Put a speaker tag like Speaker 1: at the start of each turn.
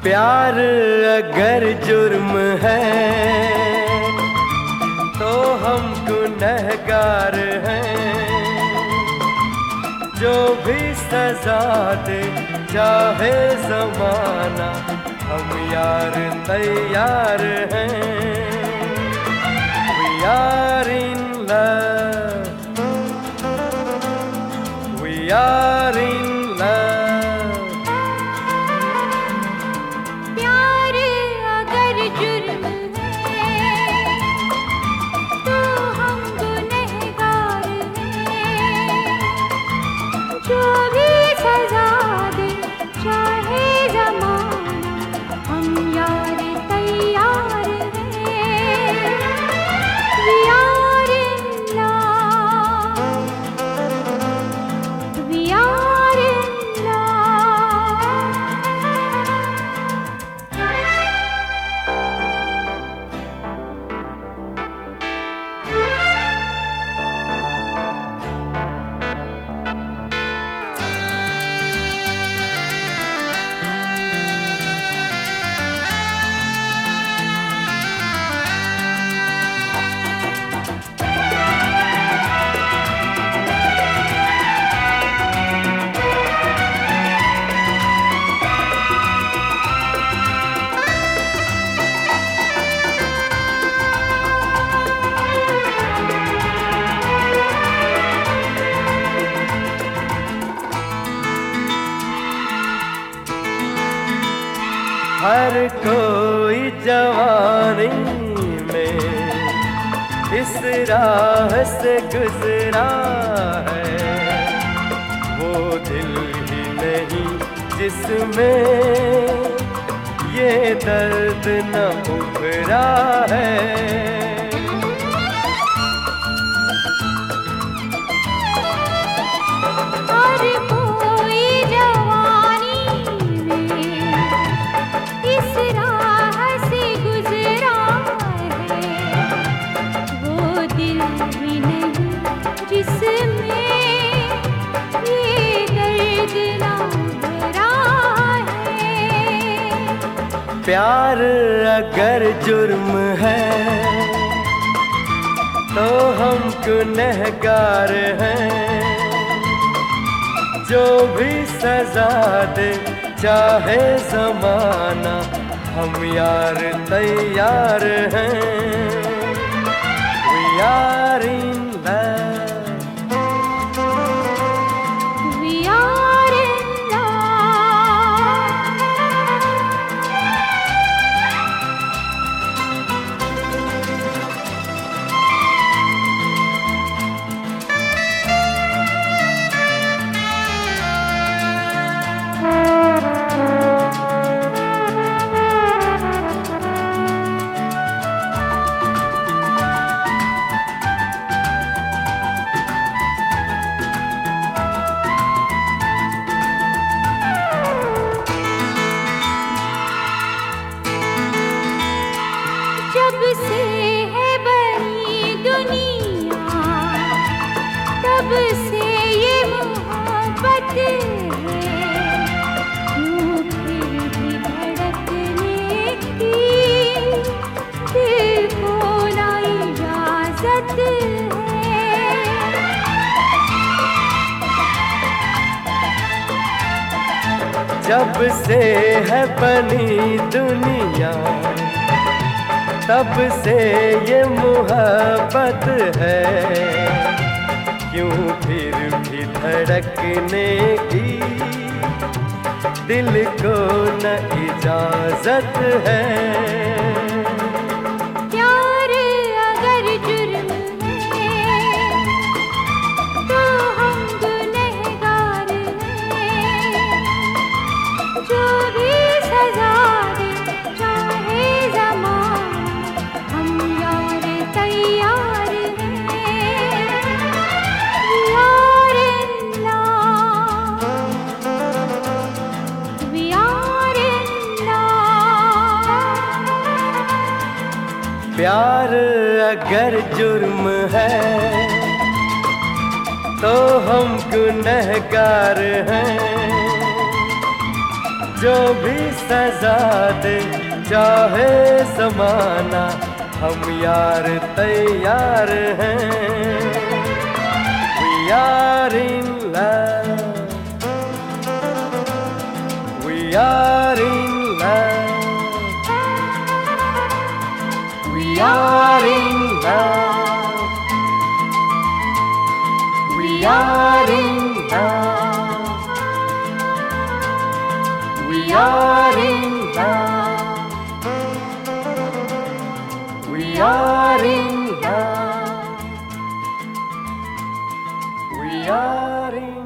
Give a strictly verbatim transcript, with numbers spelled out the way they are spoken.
Speaker 1: प्यार अगर जुर्म है तो हम गुनहगार हैं। जो भी सजा दे चाहे ज़माना, हम यार तैयार हैं। We are in love, we are in love। हर कोई जवानी में इस राह से गुजरा है। वो दिल ही नहीं जिसमें ये दर्द न उभरा है। प्यार अगर जुर्म है तो हम गुनहगार हैं। जो भी सजा दे चाहे ज़माना, हम यार तैयार हैं। We are in love।
Speaker 2: जब से है बनी दुनिया, तब से ये मोहब्बत है। यूं फिर भी धड़कने की दिल को ना इजाज़त है।
Speaker 1: जब से है बनी दुनिया, तब से ये मोहब्बत है। क्यों फिर भी धड़कने की दिल को न इजाज़त है।
Speaker 2: प्यार अगर जुर्म है तो हम गुनहगार हैं। जो भी सजा दे चाहे ज़माना, हम यार तैयार हैं। We are in love, we are in love।
Speaker 1: प्यार अगर जुर्म है तो हम गुनहगार हैं। जो भी सजा दे चाहे ज़माना, हम यार तैयार हैं। We are in love, we are in love, we are in love, we are in love, we are in love, we are in love, we are in